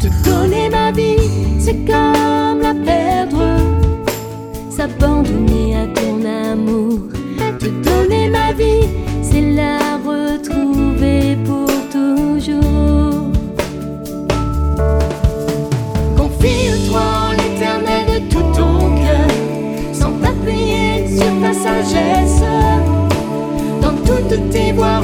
Te donner ma vie, c'est comme la perdre. S'abandonner à ton amour. Te donner ma vie, c'est la retrouver pour toujours. Confie-toi en l'Éternel de tout ton cœur, sans t'appuyer sur ta sagesse. Dans toutes tes voies